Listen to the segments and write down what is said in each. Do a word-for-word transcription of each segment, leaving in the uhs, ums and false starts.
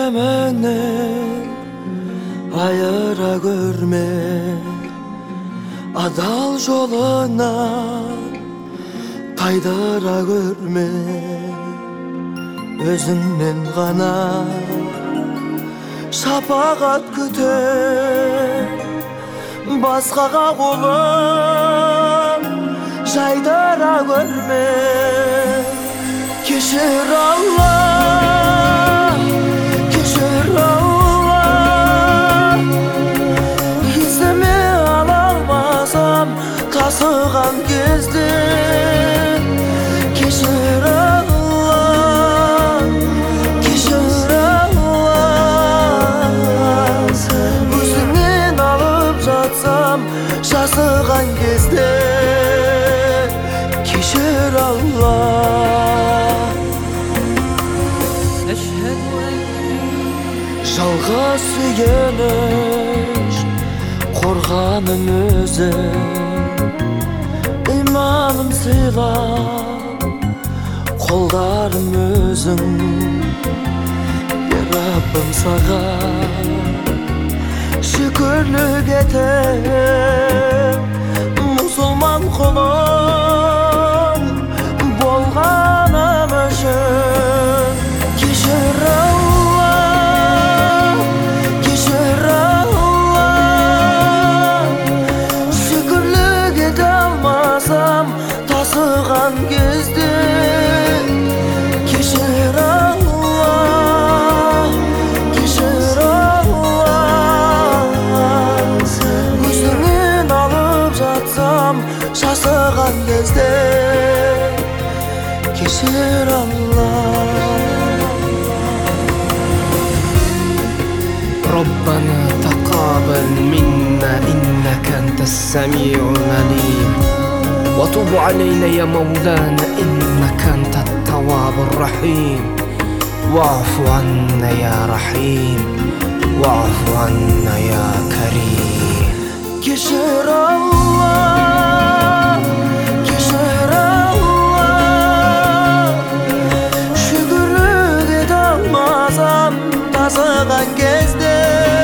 менен айыра көрме, адал жолуна тайдыра көрме. Өзүңнен гана шапагат күтө, башкага колун жайдыра көрме. Кешир Аллах, кешир Аллах, иземе ала алмасам тасыган кезде. Кешир Аллах, кешир Аллах, өзүңнен алып жатсам жасыган кезде. Кешир Аллах. Жалға сүйеніш қорғаным өзің, иманым сыйлап қолдарым өзің. Раббым саған шүкірлік етем, мұсылман құлым болғаным үшін. Кешір Аллах, кешір Аллах, шүкірлік ете алмасам тасыған кезде. Кешір Аллах, кешір Аллах, өзіңнен алып жатсам жасыған кезде. Кешір Аллах. ربنا تقبل منا إنك أنت السميع العليم، وتب علينا يا مولانا إنك أنت التواب الرحيم. واعف عنا يا رحيم، واعف عنا يا كريم. كشر الله، كشر الله، şükürlük ete almasam tasıgan kezde.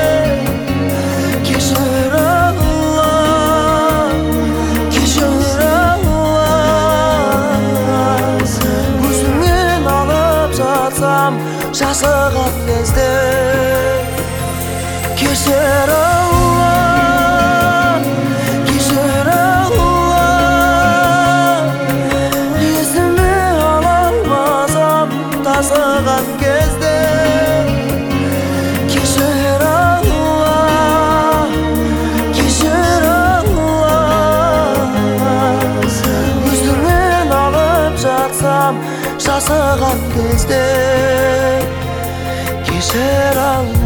Kişir Allah, kişir Allah, gözünden alıp satsam жасыган кезде. Kişir Allah, kişir Allah, izimi alamazam tasıgan кезде. Kişir Allah, kişir Allah, gözünden alıp jatsam жасыган кезде. Kişir Allah.